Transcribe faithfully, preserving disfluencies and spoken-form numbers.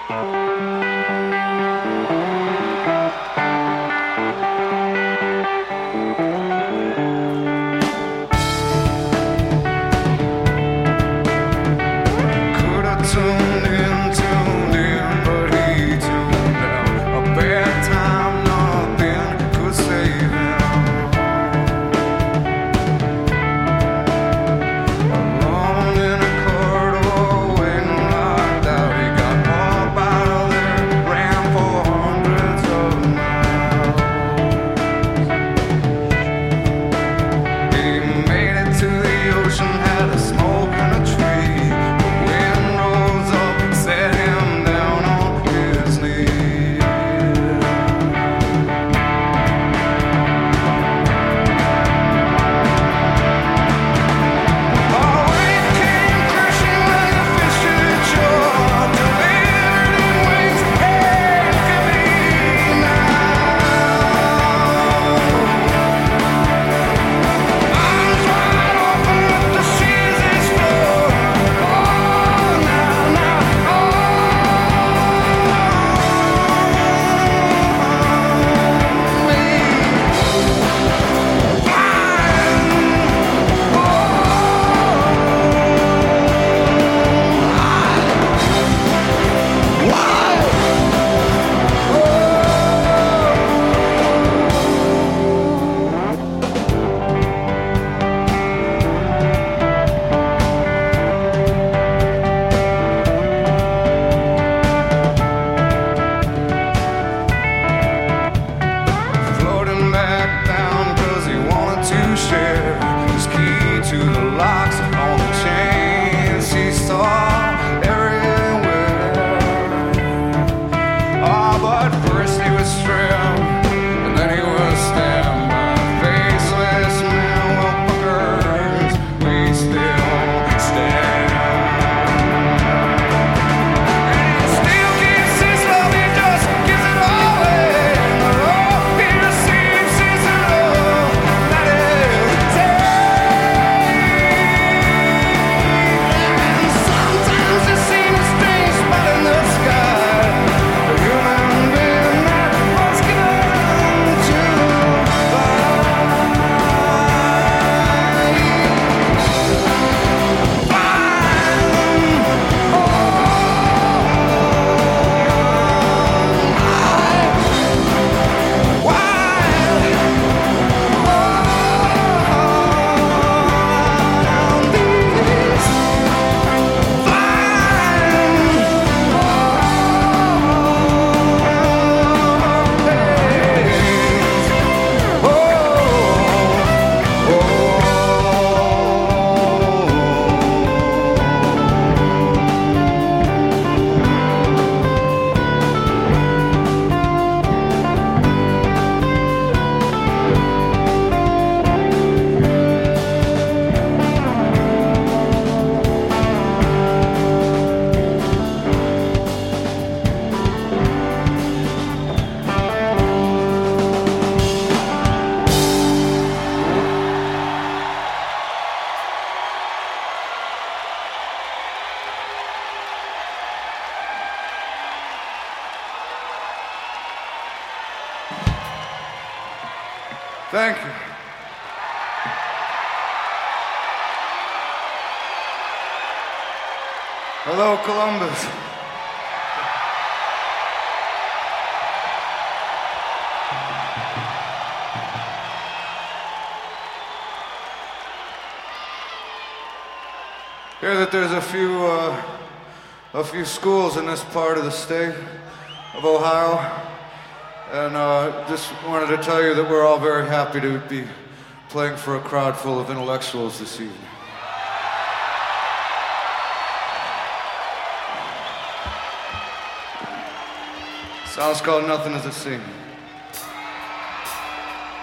Thank you. Hello, Columbus. Hear that there's a few, uh, a few schools in this part of the state of Ohio. And uh, just wanted to tell you that we're all very happy to be playing for a crowd full of intellectuals this evening. Song's called Nothing Is a Scene.